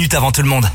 minutes avant tout le monde.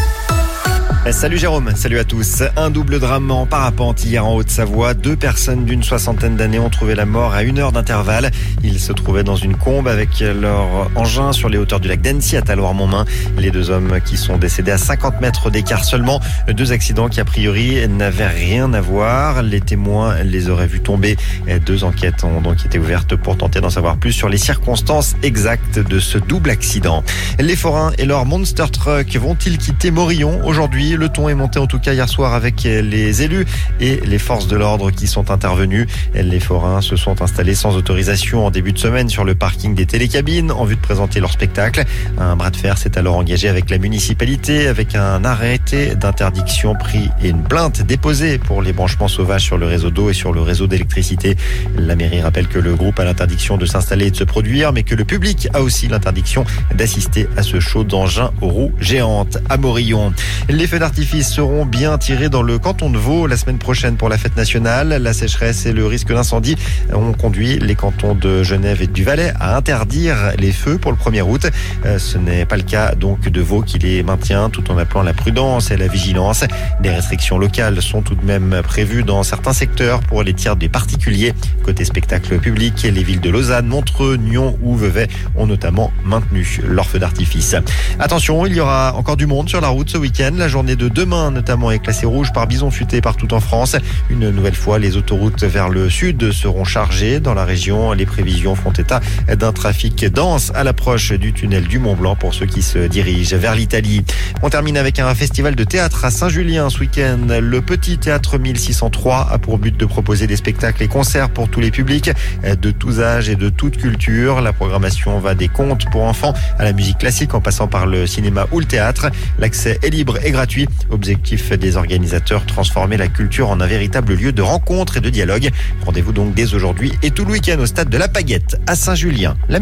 Salut Jérôme, salut à tous. Un double drame en parapente hier en Haute-Savoie. 2 personnes d'une 60aine d'années ont trouvé la mort à 1 heure d'intervalle. Ils se trouvaient dans une combe avec leur engin sur les hauteurs du lac d'Annecy à Talloires-Montmain. Les 2 hommes qui sont décédés à 50 mètres d'écart seulement. 2 accidents qui a priori n'avaient rien à voir. Les témoins les auraient vus tomber. 2 enquêtes ont donc été ouvertes pour tenter d'en savoir plus sur les circonstances exactes de ce double accident. Les forains et leur Monster Truck vont-ils quitter Morillon aujourd'hui ? Le ton est monté en tout cas hier soir avec les élus et les forces de l'ordre qui sont intervenus. Les forains se sont installés sans autorisation en début de semaine sur le parking des télécabines en vue de présenter leur spectacle. Un bras de fer s'est alors engagé avec la municipalité avec un arrêté d'interdiction pris et une plainte déposée pour les branchements sauvages sur le réseau d'eau et sur le réseau d'électricité. La mairie rappelle que le groupe a l'interdiction de s'installer et de se produire, mais que le public a aussi l'interdiction d'assister à ce show d'engins aux roues géantes à Morillon. Les feux d'artifice seront bien tirés dans le canton de Vaud la semaine prochaine pour la fête nationale. La sécheresse et le risque d'incendie ont conduit les cantons de Genève et du Valais à interdire les feux pour le 1er août. Ce n'est pas le cas donc de Vaud qui les maintient tout en appelant la prudence et la vigilance. Des restrictions locales sont tout de même prévues dans certains secteurs pour les tirs des particuliers. Côté spectacle public, les villes de Lausanne, Montreux, Nyon ou Vevey ont notamment maintenu leurs feux d'artifice. Attention, il y aura encore du monde sur la route ce week-end. La journée de demain notamment est classée rouge par bison futé partout en France. Une nouvelle fois, les autoroutes vers le sud seront chargées. Dans la région, les prévisions font état d'un trafic dense à l'approche du tunnel du Mont-Blanc pour ceux qui se dirigent vers l'Italie. On termine avec un festival de théâtre à Saint-Julien ce week-end. Le Petit Théâtre 1603 a pour but de proposer des spectacles et concerts pour tous les publics de tous âges et de toute culture. La programmation va des contes pour enfants à la musique classique en passant par le cinéma ou le théâtre. L'accès est libre et gratuit. Objectif des organisateurs, transformer la culture en un véritable lieu de rencontre et de dialogue. Rendez-vous donc dès aujourd'hui et tout le week-end au stade de la Paguette à Saint-Julien.